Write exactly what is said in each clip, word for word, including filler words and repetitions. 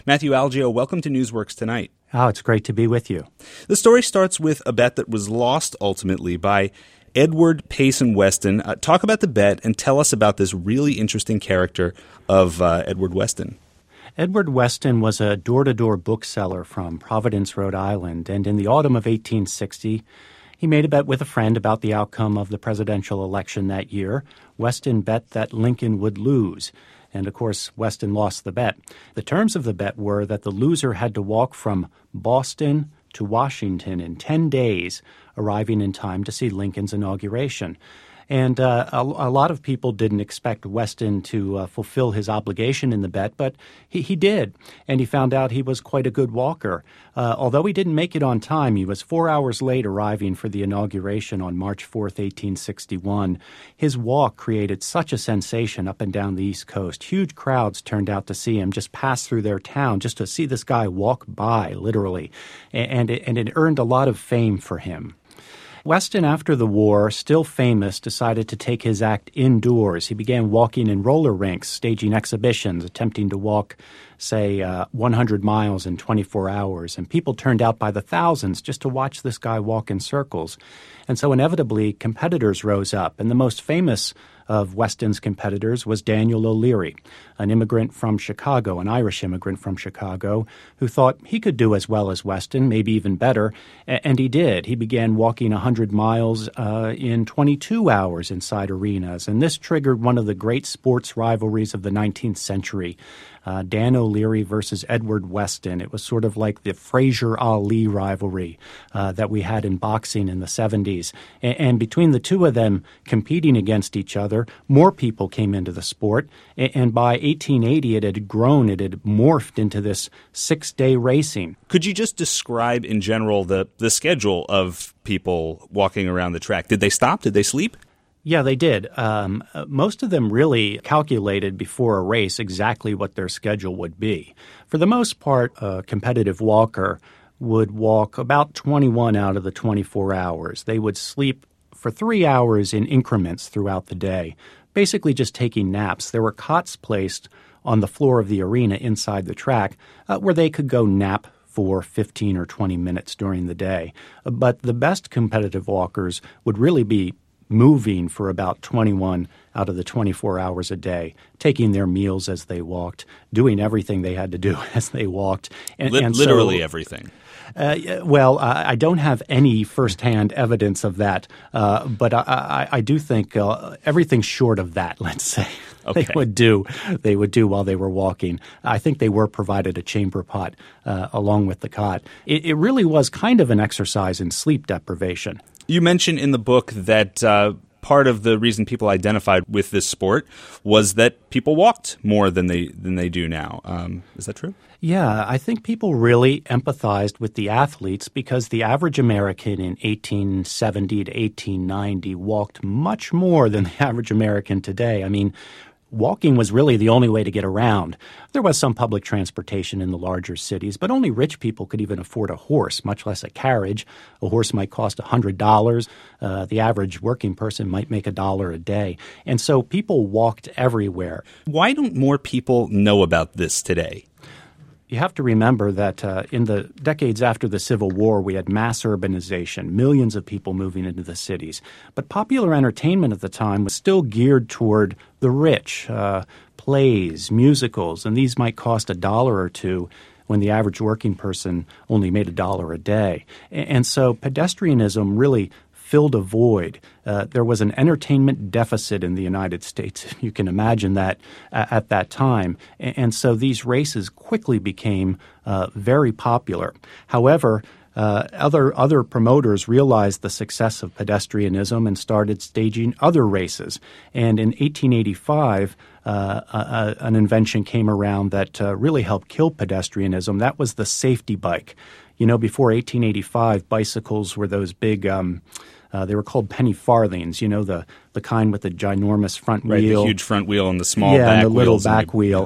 Matthew Algeo, welcome to Newsworks Tonight. Oh, it's great to be with you. The story starts with a bet that was lost ultimately by Edward Payson Weston. Uh, talk about the bet and tell us about this really interesting character of uh, Edward Weston. Edward Weston was a door-to-door bookseller from Providence, Rhode Island, and in the autumn of eighteen sixty, he made a bet with a friend about the outcome of the presidential election that year. Weston bet that Lincoln would lose. And, of course, Weston lost the bet. The terms of the bet were that the loser had to walk from Boston to Washington in ten days, arriving in time to see Lincoln's inauguration. And uh, a, a lot of people didn't expect Weston to uh, fulfill his obligation in the bet, but he, he did. And he found out he was quite a good walker. Uh, although he didn't make it on time, he was four hours late arriving for the inauguration on March fourth, eighteen sixty-one. His walk created such a sensation up and down the East Coast. Huge crowds turned out to see him, just pass through their town, just to see this guy walk by, literally. And it, and it earned a lot of fame for him. Weston, after the war, still famous, decided to take his act indoors. He began walking in roller rinks, staging exhibitions, attempting to walk, say, uh, one hundred miles in twenty-four hours. And people turned out by the thousands just to watch this guy walk in circles. And so inevitably, competitors rose up. And the most famous of Weston's competitors was Daniel O'Leary, an immigrant from Chicago, an Irish immigrant from Chicago, who thought he could do as well as Weston, maybe even better, and he did. He began walking one hundred miles uh, in twenty-two hours inside arenas, and this triggered one of the great sports rivalries of the nineteenth century. Uh, Dan O'Leary versus Edward Weston. It was sort of like the Frazier-Ali rivalry uh, that we had in boxing in the seventies. And, and between the two of them competing against each other, more people came into the sport. And, and by eighteen eighty, it had grown. It had morphed into this six-day racing. Could you just describe in general the, the schedule of people walking around the track? Did they stop? Did they sleep? Yeah, they did. Um, most of them really calculated before a race exactly what their schedule would be. For the most part, a competitive walker would walk about twenty-one out of the twenty-four hours. They would sleep for three hours in increments throughout the day, basically just taking naps. There were cots placed on the floor of the arena inside the track uh, where they could go nap for fifteen or twenty minutes during the day. But the best competitive walkers would really be moving for about twenty-one out of the twenty-four hours a day, taking their meals as they walked, doing everything they had to do as they walked. And, L- and literally so, everything. Uh, well, uh, I don't have any firsthand evidence of that, uh, but I, I, I do think uh, everything short of that, let's say, okay. they would do. They would do while they were walking. I think they were provided a chamber pot uh, along with the cot. It, it really was kind of an exercise in sleep deprivation. You mentioned in the book that uh, part of the reason people identified with this sport was that people walked more than they than they do now. Um, is that true? Yeah, I think people really empathized with the athletes because the average American in eighteen seventy to eighteen ninety walked much more than the average American today. I mean, walking was really the only way to get around. There was some public transportation in the larger cities, but only rich people could even afford a horse, much less a carriage. A horse might cost one hundred dollars. Uh, the average working person might make a dollar a day. And so people walked everywhere. Why don't more people know about this today? You have to remember that uh, in the decades after the Civil War, we had mass urbanization, millions of people moving into the cities. But popular entertainment at the time was still geared toward the rich, uh, plays, musicals, and these might cost a dollar or two when the average working person only made a dollar a day. And so pedestrianism really filled a void. Uh, there was an entertainment deficit in the United States, if you can imagine that, uh, at that time. And, and so these races quickly became uh, very popular. However, uh, other other promoters realized the success of pedestrianism and started staging other races. And in eighteen eighty-five, uh, a, a, an invention came around that uh, really helped kill pedestrianism. That was the safety bike. You know, before eighteen eighty-five, bicycles were those big um, Uh, they were called penny farthings, you know, the, the kind with the ginormous front right, wheel. The huge front wheel and the small yeah, back and the little wheels back and wheel.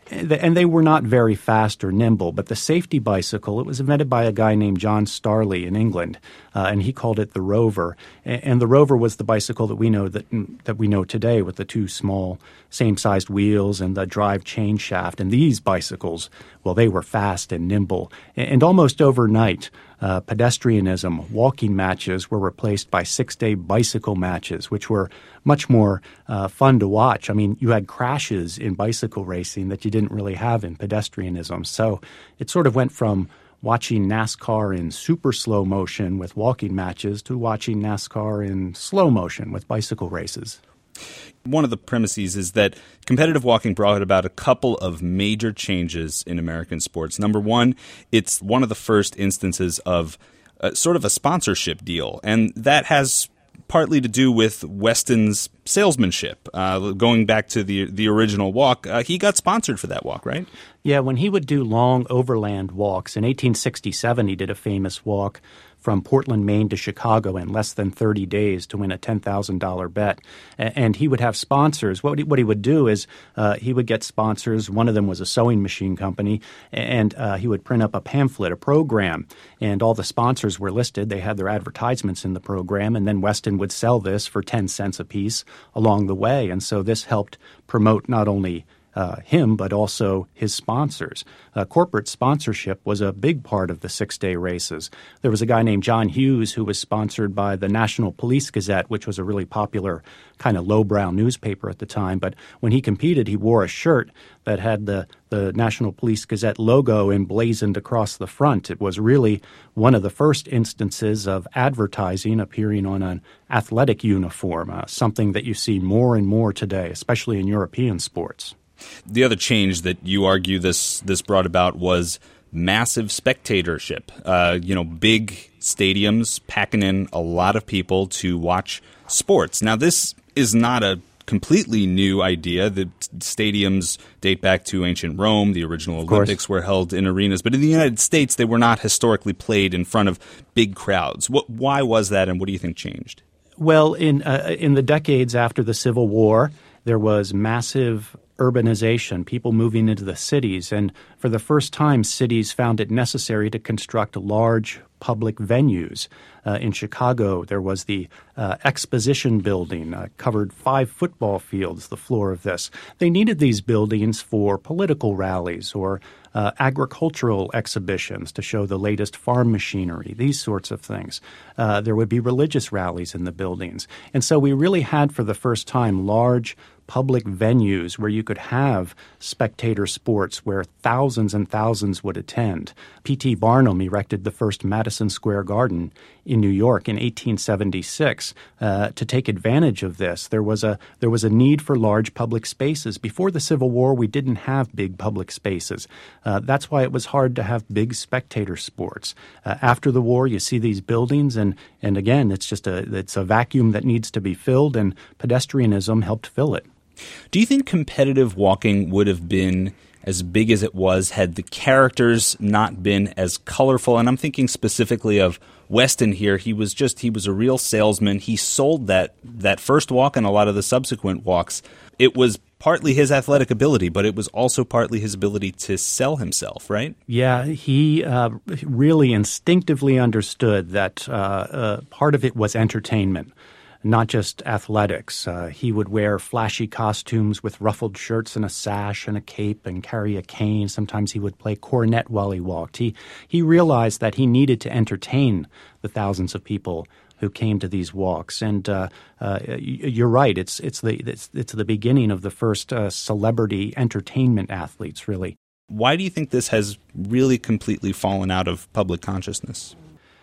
And they were not very fast or nimble, but the safety bicycle, it was invented by a guy named John Starley in England, uh, and he called it the Rover. And the Rover was the bicycle that we know that that we know today with the two small, same-sized wheels and the drive chain shaft. And these bicycles, well, they were fast and nimble. And almost overnight, uh, pedestrianism, walking matches were replaced by six-day bicycle matches, which were much more uh, fun to watch. I mean, you had crashes in bicycle racing that you didn't really have in pedestrianism. So it sort of went from watching NASCAR in super slow motion with walking matches to watching NASCAR in slow motion with bicycle races. One of the premises is that competitive walking brought about a couple of major changes in American sports. Number one, it's one of the first instances of uh, sort of a sponsorship deal, and that has partly to do with Weston's salesmanship. Uh, going back to the the original walk, uh, he got sponsored for that walk, right? Yeah, when he would do long overland walks, in eighteen sixty-seven he did a famous walk from Portland, Maine to Chicago in less than thirty days to win a ten thousand dollars bet. And he would have sponsors. What he, what he would do is uh, he would get sponsors. One of them was a sewing machine company, and uh, he would print up a pamphlet, a program, and all the sponsors were listed. They had their advertisements in the program, and then Weston would sell this for ten cents a piece along the way. And so this helped promote not only Uh, him, but also his sponsors. Uh, corporate sponsorship was a big part of the six-day races. There was a guy named John Hughes who was sponsored by the National Police Gazette, which was a really popular kind of lowbrow newspaper at the time. But when he competed, he wore a shirt that had the, the National Police Gazette logo emblazoned across the front. It was really one of the first instances of advertising appearing on an athletic uniform, uh, something that you see more and more today, especially in European sports. The other change that you argue this this brought about was massive spectatorship. Uh, you know, big stadiums packing in a lot of people to watch sports. Now, this is not a completely new idea. The stadiums date back to ancient Rome. The original Olympics were held in arenas. But in the United States, they were not historically played in front of big crowds. What, why was that, and what do you think changed? Well, in uh, in the decades after the Civil War, there was massive urbanization, people moving into the cities. And for the first time, cities found it necessary to construct large public venues. Uh, in Chicago, there was the uh, Exposition Building, uh, covered five football fields, the floor of this. They needed these buildings for political rallies or uh, agricultural exhibitions to show the latest farm machinery, these sorts of things. Uh, there would be religious rallies in the buildings. And so we really had, for the first time, large public venues where you could have spectator sports where thousands and thousands would attend. P T Barnum erected the first Madison Square Garden in New York in eighteen seventy-six. Uh, to take advantage of this, there was a there was a need for large public spaces. Before the Civil War, we didn't have big public spaces. Uh, that's why it was hard to have big spectator sports. Uh, after the war, you see these buildings, and and again, it's just a it's a vacuum that needs to be filled, and pedestrianism helped fill it. Do you think competitive walking would have been as big as it was had the characters not been as colorful? And I'm thinking specifically of Weston here. He was just he was a real salesman. He sold that that first walk and a lot of the subsequent walks. It was partly his athletic ability, but it was also partly his ability to sell himself, right? Yeah, he uh, really instinctively understood that uh, uh, part of it was entertainment, not just athletics. Uh, he would wear flashy costumes with ruffled shirts and a sash and a cape and carry a cane. Sometimes he would play cornet while he walked. He he realized that he needed to entertain the thousands of people who came to these walks. And uh, uh, you're right. It's it's the it's, it's the beginning of the first uh, celebrity entertainment athletes, really. Why do you think this has really completely fallen out of public consciousness?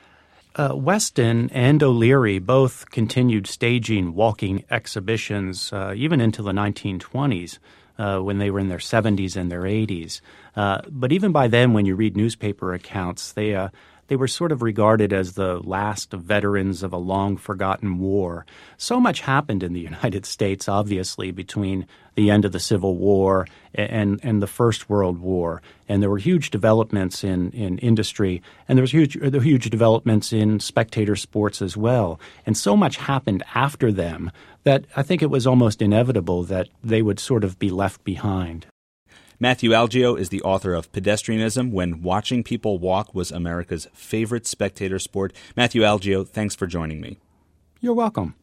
Uh, Weston and O'Leary both continued staging walking exhibitions uh, even into the nineteen twenties uh, when they were in their seventies and their eighties. Uh, but even by then, when you read newspaper accounts, they uh, they were sort of regarded as the last veterans of a long-forgotten war. So much happened in the United States, obviously, between the end of the Civil War and, and the First World War. And there were huge developments in, in industry, and there was huge, there were huge developments in spectator sports as well. And so much happened after them that I think it was almost inevitable that they would sort of be left behind. Matthew Algeo is the author of Pedestrianism, When Watching People Walk Was America's Favorite Spectator Sport. Matthew Algeo, thanks for joining me. You're welcome.